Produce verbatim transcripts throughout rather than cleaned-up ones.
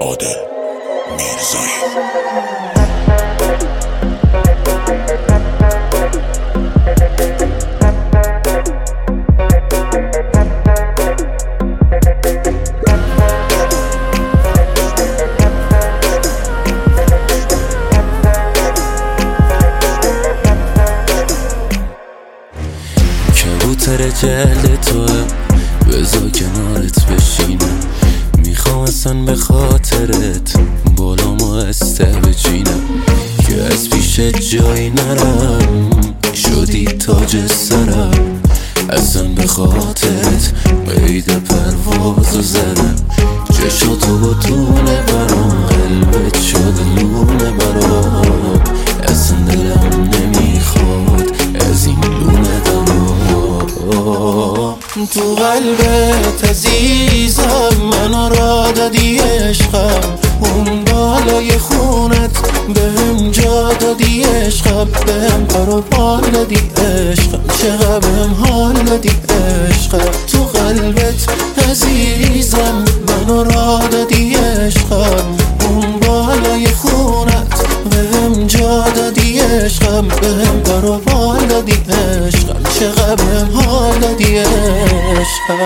عادل میرزایی. کبوتر جلد توه بذار کنارت بشینم، میخوام اصلا به خاطرت بالامو استه بچینم که از پیش جایی نرم، شدی تاج سرم. اصلا به خاطرت قید پروازو زدم، چشاتو با طول برام قلبت شد لونه برام. اصلا دلم نمیخواد از این لونه درام. تو قلبت عزیزم منو را دادی عشقم، اون بالای خونت بهم جا دادی عشقم، بهم پر و بال دادی عشقم، چقدر بهم حال دادی عشقم. تو قلبت عزیزم منو را دادی عشقم، اون بالای خونت بهم جا دادی عشقم، بهم پر و بال دادی عشقم، چقدر بهم حال دادی عشقم.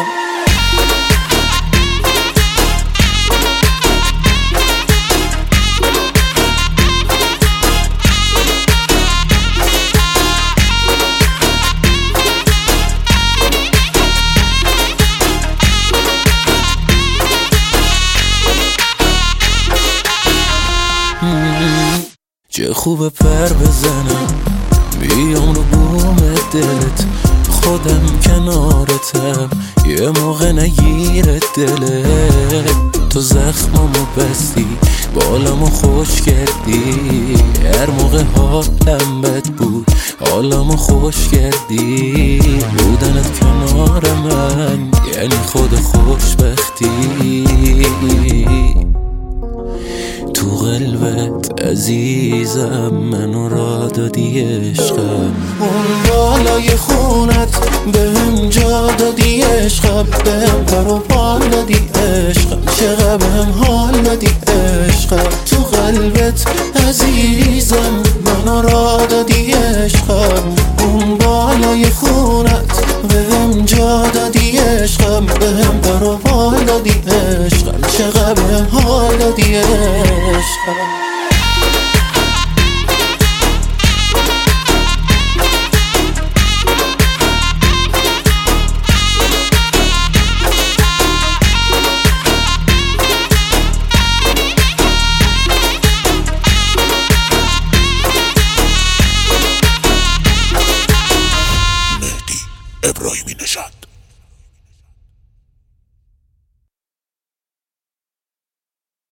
چه خوبه پر بزنم بیام رو بوم دلت، خودم کنارتم یه موقع نگیره دلت. تو زخمامو بستی بالامو خوش کردی، هر موقع حالم بد بود حالمو خوش کردی. بودنت کنار من یعنی خود خوشبختی. تو قلبت عزیزم منو را دادی عشقم، اون بالای خونت بهم جا دادی عشقم، بهم پر و بال دادی عشقم، چقدر بهم حال دادی عشقم. تو قلبت عزیزم منو را دادی عشقم، اون بالای خونت بهم جا دادی عشقم، بهم پر و بال دادی عشقم، چقدر بهم حال دادی عشقم. ابراهیمی نژاد.